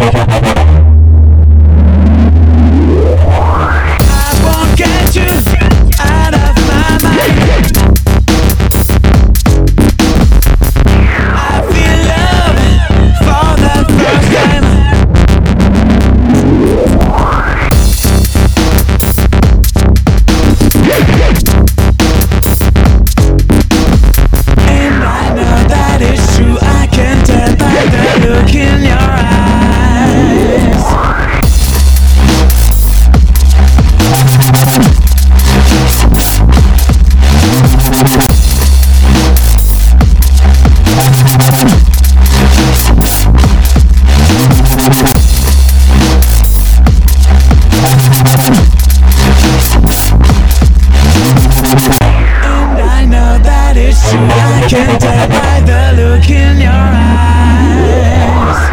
won't get you out of my mind. I feel love for the first time. And I know that it's true, I can tell by the look in your eyes. And I know that it's true, I can tell by the look in your eyes.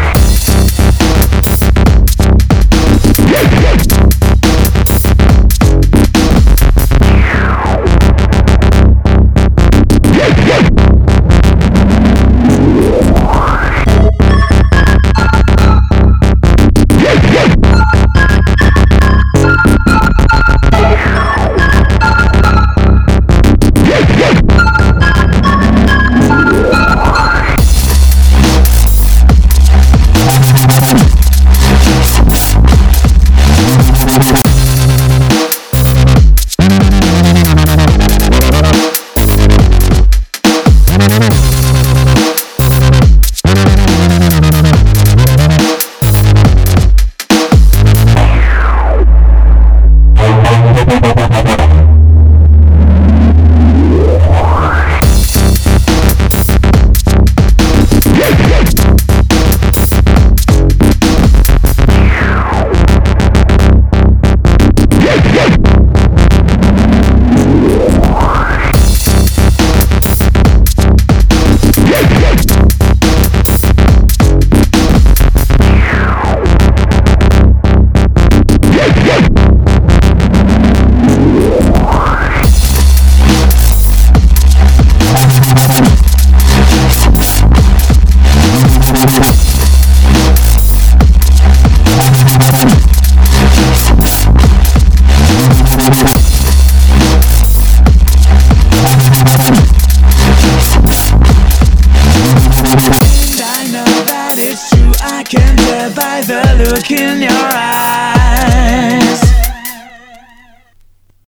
And I know that it's true, I can tell by the look in your eyes.